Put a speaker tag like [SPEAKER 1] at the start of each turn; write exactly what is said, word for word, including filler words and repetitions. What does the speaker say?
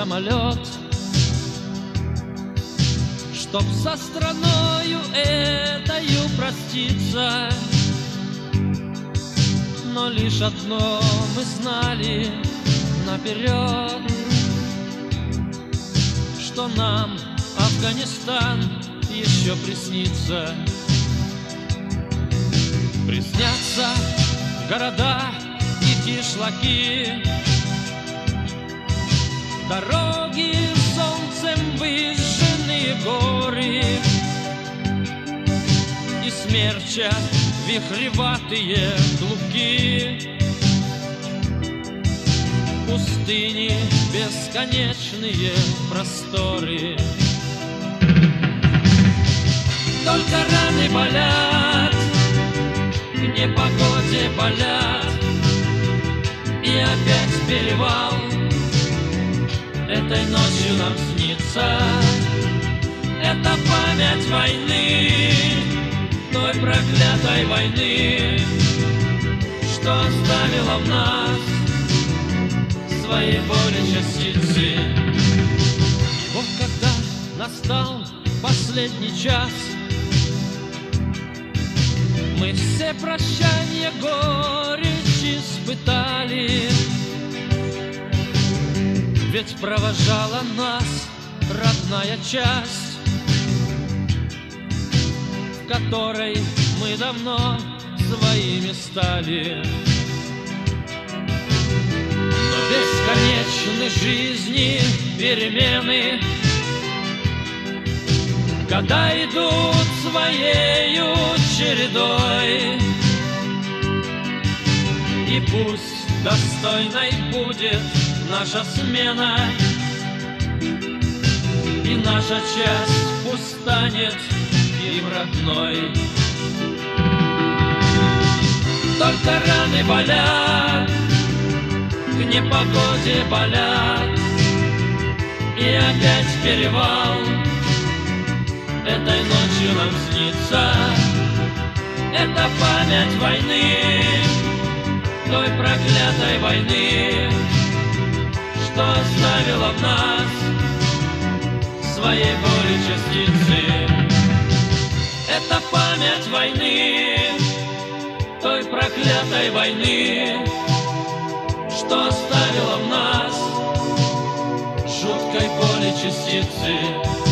[SPEAKER 1] самолет, чтоб со страною этою проститься. Но лишь одно мы знали наперед, что нам Афганистан еще приснится. Приснятся города и кишлаки, дороги солнцем выжженные горы и смерча вихреватые клубки, пустыни бесконечные просторы. Только раны болят, к непогоде болят, и опять перевал этой ночью нам снится. Это память войны, той проклятой войны, что оставила в нас своей боли частицы. И вот когда настал последний час, мы все прощанья горечь испытали, ведь провожала нас родная часть, в которой мы давно своими стали. Но бесконечны жизни перемены, года идут своею чередой, и пусть достойной будет наша смена, и наша часть пусть станет им родной. Только раны болят, к непогоде болят, и опять перевал этой ночью нам снится. Это память войны, той проклятой войны, что оставила в нас своей боли частицы. Это память войны, той проклятой войны, что оставила в нас жуткой боли частицы.